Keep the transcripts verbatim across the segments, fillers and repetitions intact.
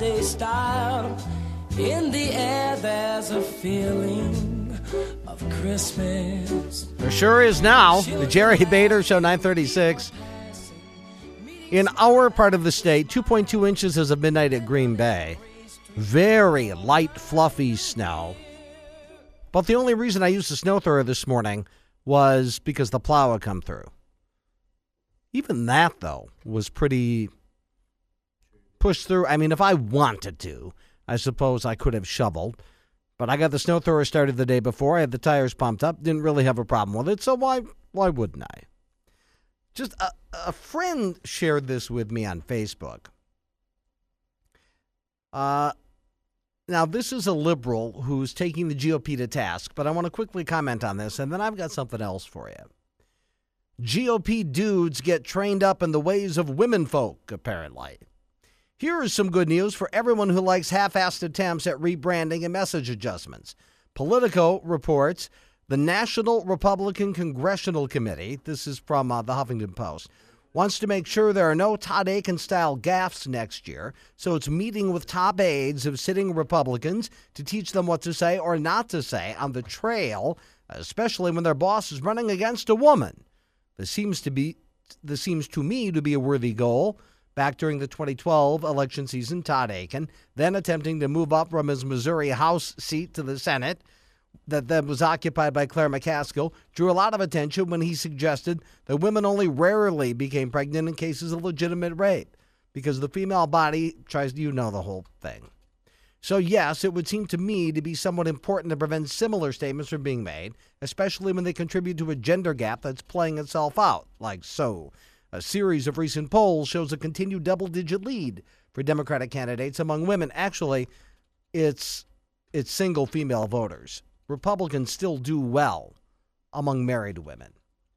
holiday style. In the air there's a feeling of Christmas. There sure is now. The Jerry Bader Show, nine thirty-six. In our part of the state, two point two inches as of midnight at Green Bay. Very light, fluffy snow. But the only reason I used the snow thrower this morning was because the plow had come through. Even that, though, was pretty pushed through. I mean, if I wanted to, I suppose I could have shoveled. But I got the snow thrower started the day before. I had the tires pumped up. Didn't really have a problem with it, so why why wouldn't I? Just a, a friend shared this with me on Facebook. Uh, now, this is a liberal who's taking the G O P to task, but I want to quickly comment on this, and then I've got something else for you. G O P dudes get trained up in the ways of women folk, apparently. Here is some good news for everyone who likes half-assed attempts at rebranding and message adjustments. Politico reports the National Republican Congressional Committee, this is from uh, the Huffington Post, wants to make sure there are no Todd Akin-style gaffes next year, so it's meeting with top aides of sitting Republicans to teach them what to say or not to say on the trail, especially when their boss is running against a woman. This seems to be, this seems to me to be a worthy goal. Back during the twenty twelve election season, Todd Akin, then attempting to move up from his Missouri House seat to the Senate, that then was occupied by Claire McCaskill, drew a lot of attention when he suggested that women only rarely became pregnant in cases of legitimate rape, because the female body tries to, you know, the whole thing. So yes, it would seem to me to be somewhat important to prevent similar statements from being made, especially when they contribute to a gender gap that's playing itself out, like so. A series of recent polls shows a continued double-digit lead for Democratic candidates among women. Actually, it's it's single female voters. Republicans still do well among married women.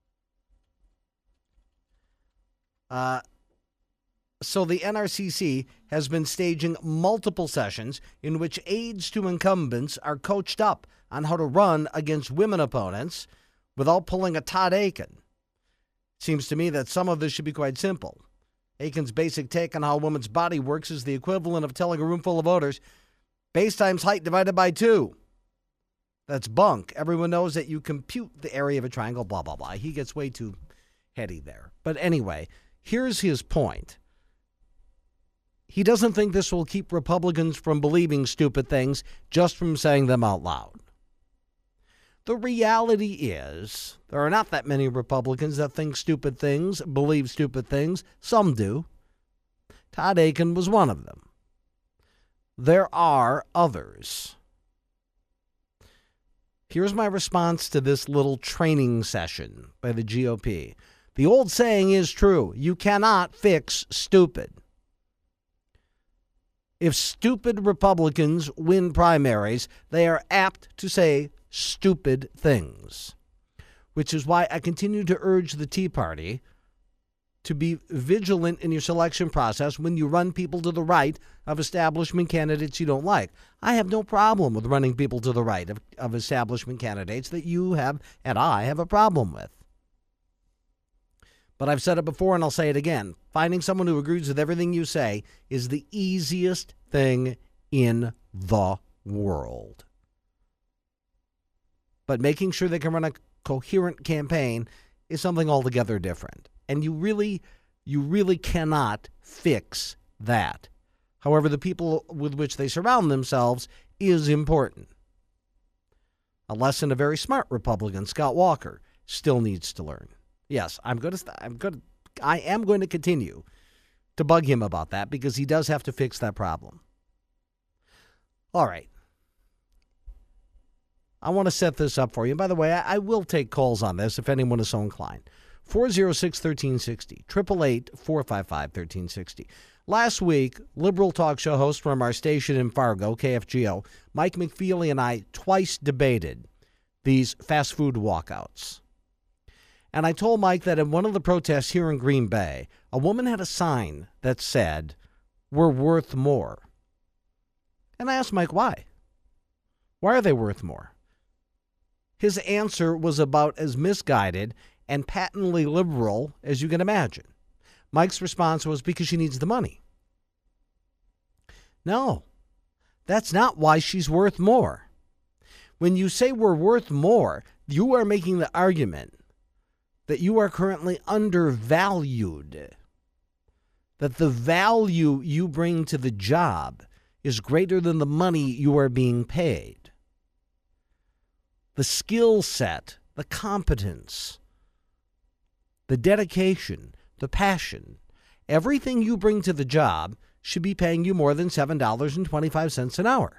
Uh, so the N R C C has been staging multiple sessions in which aides to incumbents are coached up on how to run against women opponents without pulling a Todd Akin. Seems to me that some of this should be quite simple. Akin's basic take on how a woman's body works is the equivalent of telling a room full of voters, base times height divided by two. That's bunk. Everyone knows that you compute the area of a triangle, blah, blah, blah. He gets way too heady there. But anyway, here's his point. He doesn't think this will keep Republicans from believing stupid things just from saying them out loud. The reality is there are not that many Republicans that think stupid things, believe stupid things. Some do. Todd Akin was one of them. There are others. Here's my response to this little training session by the G O P. The old saying is true. You cannot fix stupid. If stupid Republicans win primaries, they are apt to say stupid things, which is why I continue to urge the Tea Party to be vigilant in your selection process when you run people to the right of establishment candidates you don't like. I have no problem with running people to the right of, of establishment candidates that you have and I have a problem with. But I've said it before and I'll say it again. Finding someone who agrees with everything you say is the easiest thing in the world. But making sure they can run a coherent campaign is something altogether different. And you really, you really cannot fix that. However, the people with which they surround themselves is important. A lesson a very smart Republican, Scott Walker, still needs to learn. Yes, I'm going to, I'm going to, I am going to continue to bug him about that because he does have to fix that problem. All right. I want to set this up for you. By the way, I, I will take calls on this if anyone is so inclined. four oh six, one three six oh, eight eight eight, four five five, one three six oh. Last week, liberal talk show host from our station in Fargo, K F G O, Mike McFeely and I twice debated these fast food walkouts. And I told Mike that in one of the protests here in Green Bay, a woman had a sign that said, "We're worth more." And I asked Mike why. Why are they worth more? His answer was about as misguided and patently liberal as you can imagine. Mike's response was because she needs the money. No, that's not why she's worth more. When you say we're worth more, you are making the argument that you are currently undervalued, that the value you bring to the job is greater than the money you are being paid. The skill set, the competence, the dedication, the passion, everything you bring to the job should be paying you more than seven dollars and twenty-five cents an hour.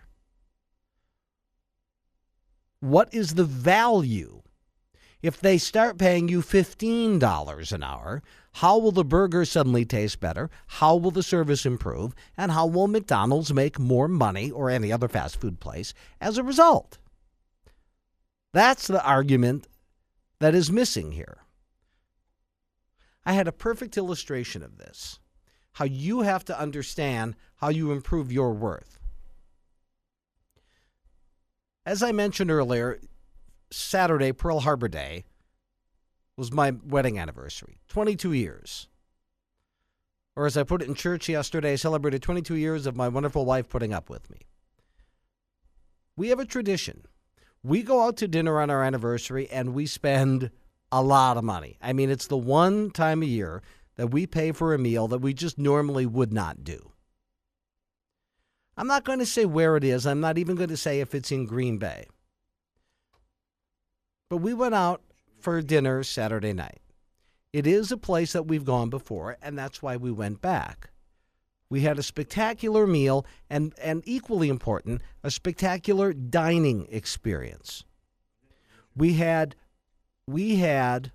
What is the value? If they start paying you fifteen dollars an hour, how will the burger suddenly taste better? How will the service improve? And how will McDonald's make more money, or any other fast food place, as a result? That's the argument that is missing here. I had a perfect illustration of this, how you have to understand how you improve your worth. As I mentioned earlier, Saturday, Pearl Harbor Day, was my wedding anniversary, twenty-two years. Or as I put it in church yesterday, I celebrated twenty-two years of my wonderful wife putting up with me. We have a tradition. We go out to dinner on our anniversary and we spend a lot of money. I mean, it's the one time a year that we pay for a meal that we just normally would not do. I'm not going to say where it is. I'm not even going to say if it's in Green Bay. But we went out for dinner Saturday night. It is a place that we've gone before, and that's why we went back. We had a spectacular meal, and, and equally important, a spectacular dining experience. We had, we had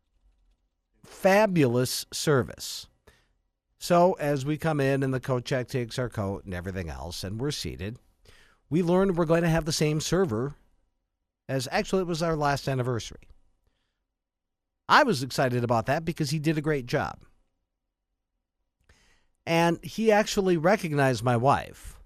fabulous service. So as we come in and the coat check takes our coat and everything else, and we're seated, we learned we're going to have the same server as, actually, it was our last anniversary. I was excited about that because he did a great job. And he actually recognized my wife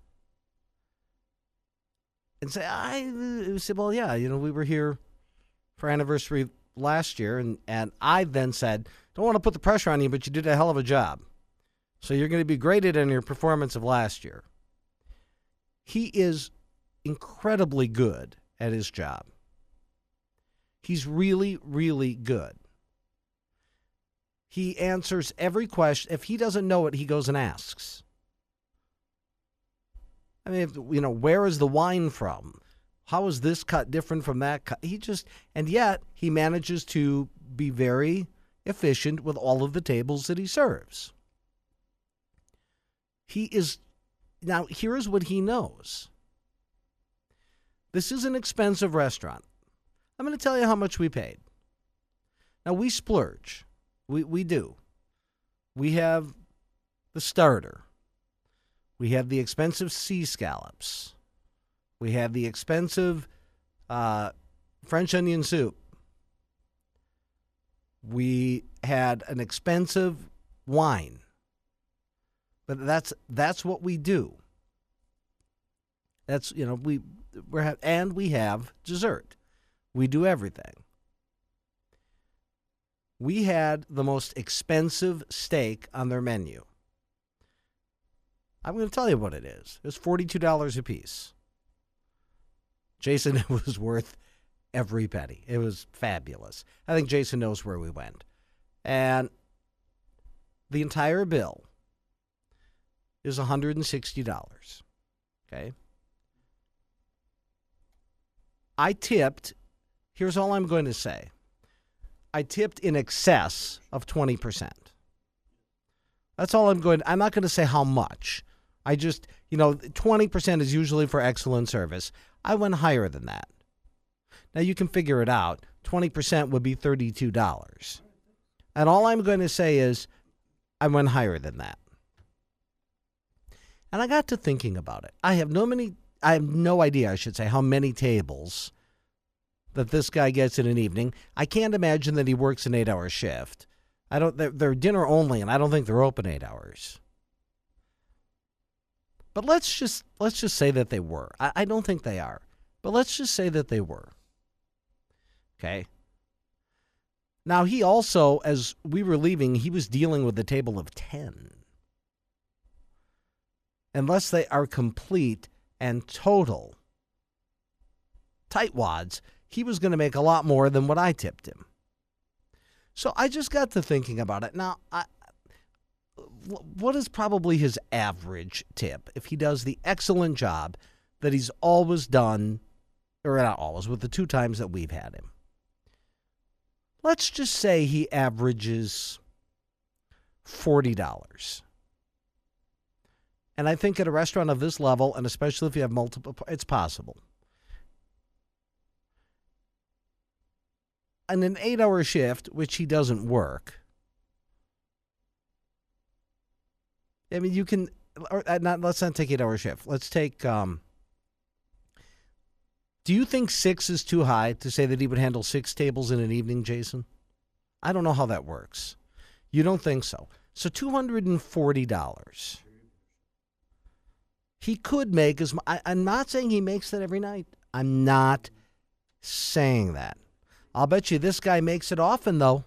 and said, I said, well, yeah, you know, we were here for anniversary last year. And, and I then said, don't want to put the pressure on you, but you did a hell of a job. So you're going to be graded on your performance of last year. He is incredibly good at his job. He's really, really good. He answers every question. If he doesn't know it, he goes and asks. I mean, if, you know, where is the wine from? How is this cut different from that cut? He just, and yet he manages to be very efficient with all of the tables that he serves. He is, now here's what he knows. This is an expensive restaurant. I'm going to tell you how much we paid. Now, we splurge. We we do. We have the starter. We have the expensive sea scallops. We have the expensive uh, French onion soup. We had an expensive wine. But that's that's what we do. That's, you know, we we're ha- and we have dessert. We do everything. We had the most expensive steak on their menu. I'm going to tell you what it is. It was forty-two dollars a piece. Jason, it was worth every penny. It was fabulous. I think Jason knows where we went. And the entire bill is one hundred sixty dollars. Okay? I tipped, here's all I'm going to say. I tipped in excess of twenty percent. That's all I'm going to, I'm not going to say how much. I just, you know, twenty percent is usually for excellent service. I went higher than that. Now you can figure it out. twenty percent would be thirty-two dollars. And all I'm going to say is I went higher than that. And I got to thinking about it. I have no many, I have no idea, I should say, how many tables that this guy gets in an evening. I can't imagine that he works an eight-hour shift. I don't. They're, they're dinner only, and I don't think they're open eight hours. But let's just let's just say that they were. I, I don't think they are, but let's just say that they were. Okay. Now he also, as we were leaving, he was dealing with a table of ten. unless they are complete and total tightwads, he was going to make a lot more than what I tipped him. So I just got to thinking about it. Now, I, what is probably his average tip if he does the excellent job that he's always done, or not always, with the two times that we've had him? Let's just say he averages forty dollars. And I think at a restaurant of this level, and especially if you have multiple, it's possible. And an eight-hour shift, which he doesn't work, I mean, you can, or not, let's not take eight-hour shift. Let's take, um, do you think six is too high to say that he would handle six tables in an evening, Jason? I don't know how that works. You don't think so. So two hundred forty dollars. He could make as much. I'm not saying he makes that every night. I'm not saying that. I'll bet you this guy makes it often, though,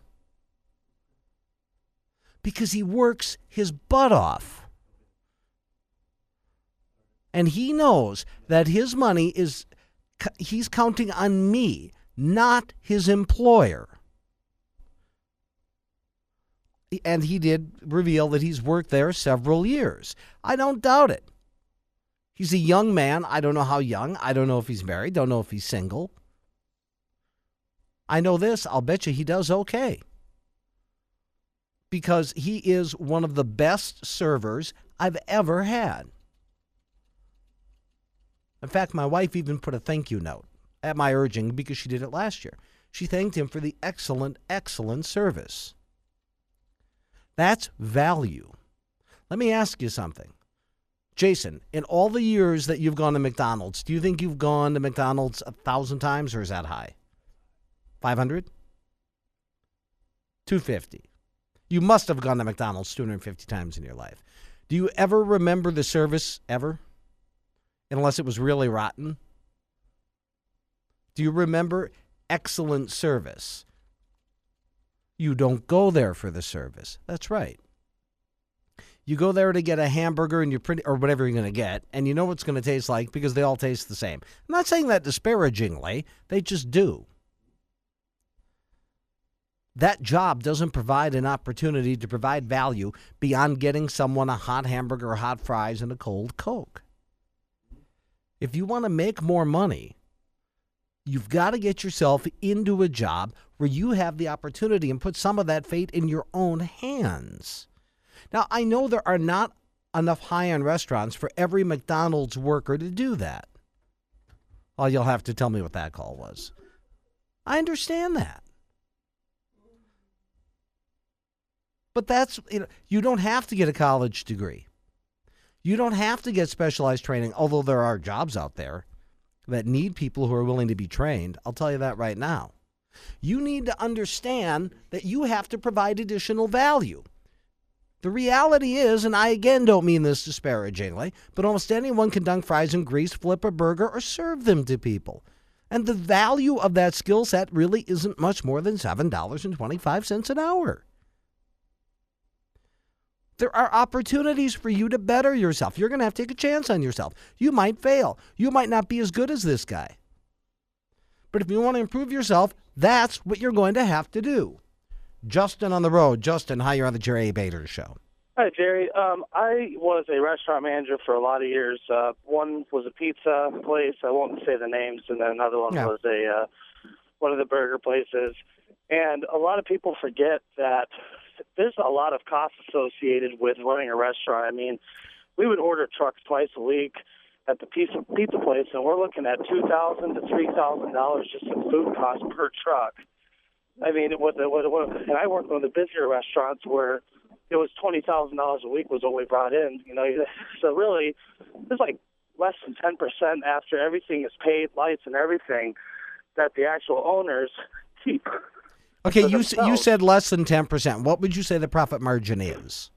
because he works his butt off. And he knows that his money is, he's counting on me, not his employer. And he did reveal that he's worked there several years. I don't doubt it. He's a young man. I don't know how young. I don't know if he's married. Don't know if he's single. I know this. I'll bet you he does okay. Because he is one of the best servers I've ever had. In fact, my wife even put a thank you note at my urging because she did it last year. She thanked him for the excellent, excellent service. That's value. Let me ask you something. Jason, in all the years that you've gone to McDonald's, do you think you've gone to McDonald's a thousand times, or is that high? five hundred? two hundred fifty. You must have gone to McDonald's two hundred fifty times in your life. Do you ever remember the service ever? Unless it was really rotten? Do you remember excellent service? You don't go there for the service. That's right. You go there to get a hamburger and you're pretty, or whatever you're going to get, and you know what it's going to taste like because they all taste the same. I'm not saying that disparagingly. They just do. That job doesn't provide an opportunity to provide value beyond getting someone a hot hamburger, hot fries, and a cold Coke. If you want to make more money, you've got to get yourself into a job where you have the opportunity and put some of that fate in your own hands. Now, I know there are not enough high-end restaurants for every McDonald's worker to do that. Well, you'll have to tell me what that call was. I understand that. But that's, you know, you don't have to get a college degree. You don't have to get specialized training, although there are jobs out there that need people who are willing to be trained. I'll tell you that right now. You need to understand that you have to provide additional value. The reality is, and I again don't mean this disparagingly, but almost anyone can dunk fries in grease, flip a burger, or serve them to people. And the value of that skill set really isn't much more than seven dollars and twenty-five cents an hour. There are opportunities for you to better yourself. You're going to have to take a chance on yourself. You might fail. You might not be as good as this guy. But if you want to improve yourself, that's what you're going to have to do. Justin on the road. Justin, hi, you're on the Jerry A. Bader Show. Hi, Jerry. Um, I was a restaurant manager for a lot of years. Uh, one was a pizza place. I won't say the names. And then another one yeah. was a uh, one of the burger places. And a lot of people forget that there's a lot of costs associated with running a restaurant. I mean, we would order trucks twice a week at the pizza, pizza place, and we're looking at two thousand dollars to three thousand dollars just in food costs per truck. I mean, it was, it was, it was, and I worked on the busier restaurants where it was twenty thousand dollars a week was what we brought in. You know, so really, it's like less than ten percent after everything is paid, lights and everything, that the actual owners keep. Okay, you you said less than ten percent. What would you say the profit margin is?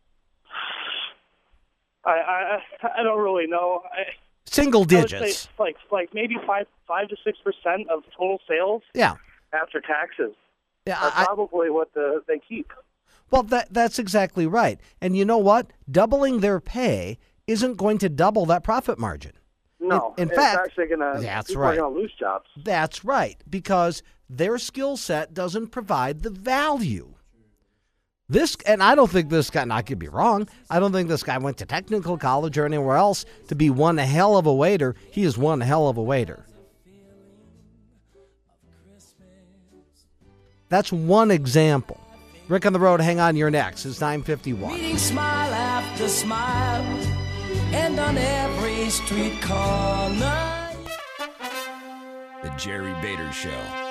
I I, I don't really know. I, Single digits. I would say like like maybe five five to six percent of total sales. Yeah. After taxes. Yeah, are I, probably what the, they keep. Well, that that's exactly right. And you know what? Doubling their pay isn't going to double that profit margin. No, in, in it's fact, actually gonna. that's people right. are gonna lose jobs. That's right, because their skill set doesn't provide the value. This, and I don't think this guy, and I could be wrong, I don't think this guy went to technical college or anywhere else to be one hell of a waiter. He is one hell of a waiter. That's one example. Rick on the Road, hang on, you're next. It's nine fifty-one. Meeting smile after smile, and on every street corner. The Jerry Bader Show.